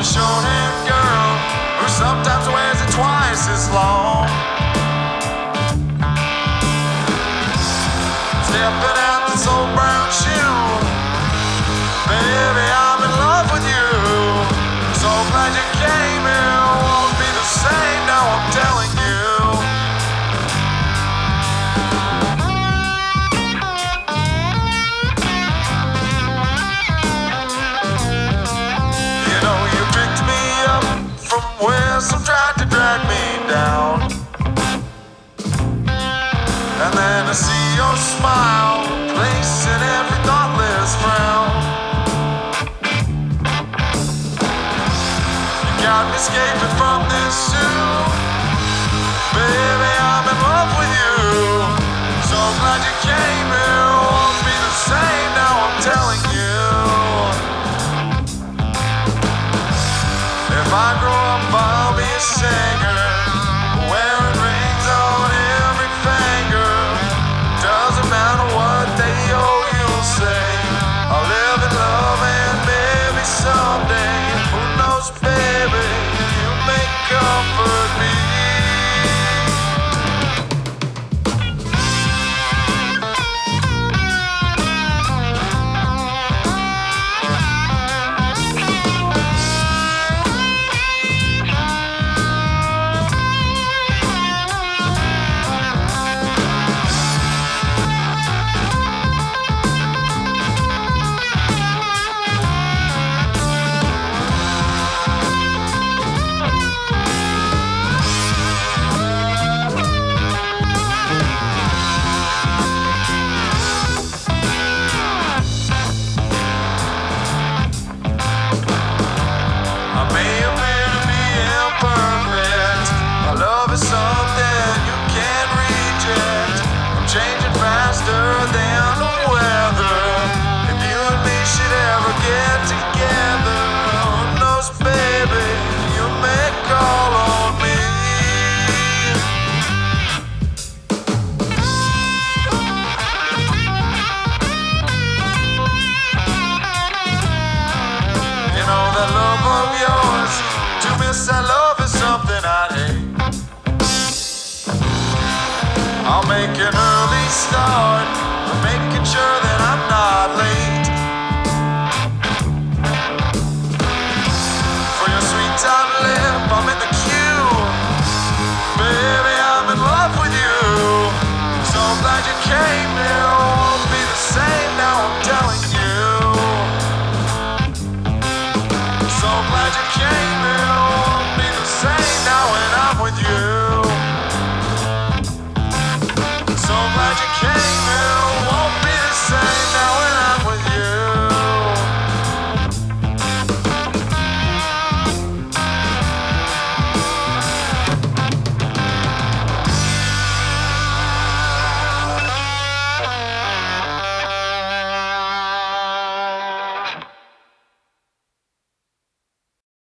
a short-haired girl who sometimes wears it twice as long. Stepping out this old brown shoe, baby, I'm in love with you. So glad you came here, won't be the same now, I'm telling you. You know you picked me up from where some tried to drag me down. And then I see your smile, placing every thoughtless frown. You got me escaping from this zoo. Baby, I'm in love with you. So glad you came here, won't be the same now, I'm telling you. If I grow up, I'll be a singer, wearing rings on every finger. Doesn't matter what they owe, you'll say I'll live in love and maybe someday, who knows, baby, you may comfort me. I may appear to be imperfect. My love is something you can't reject. I'm changing faster than the weather. If you and me should ever get together, who knows, baby, you may call on me. You know that love of yours, to miss that love is something I'd hate. I'll make an early start, making sure that I'm not late. For your sweet top lip, I'm in the queue. Baby, I'm in love with you. So glad you came here, won't be the same now, I'm telling you. So glad you came here.